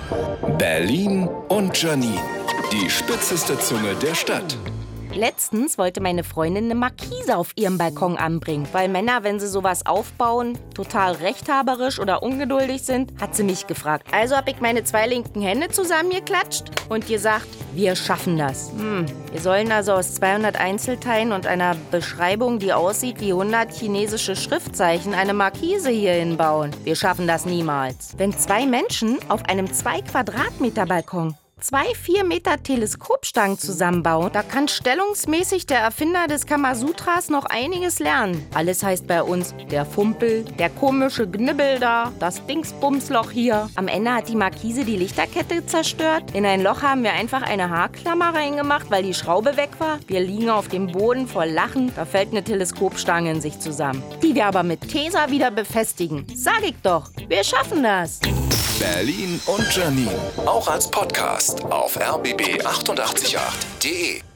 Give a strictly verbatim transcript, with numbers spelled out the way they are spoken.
Berlin und Janine, die spitzeste Zunge der Stadt. Letztens wollte meine Freundin eine Markise auf ihrem Balkon anbringen. Weil Männer, wenn sie sowas aufbauen, total rechthaberisch oder ungeduldig sind, hat sie mich gefragt. Also habe ich meine zwei linken Hände zusammengeklatscht und gesagt, wir schaffen das. Hm, wir sollen also aus zweihundert Einzelteilen und einer Beschreibung, die aussieht wie hundert chinesische Schriftzeichen, eine Markise hier hinbauen. Wir schaffen das niemals. Wenn zwei Menschen auf einem zwei Quadratmeter Balkon zwei vier Meter Teleskopstangen zusammenbauen, da kann stellungsmäßig der Erfinder des Kamasutras noch einiges lernen. Alles heißt bei uns, der Fumpel, der komische Gnibbel da, das Dingsbumsloch hier. Am Ende hat die Markise die Lichterkette zerstört. In ein Loch haben wir einfach eine Haarklammer reingemacht, weil die Schraube weg war. Wir liegen auf dem Boden vor Lachen, da fällt eine Teleskopstange in sich zusammen. Die wir aber mit Tesa wieder befestigen. Sag ich doch, wir schaffen das. Berlin und Janine, auch als Podcast auf r b b acht acht acht punkt de.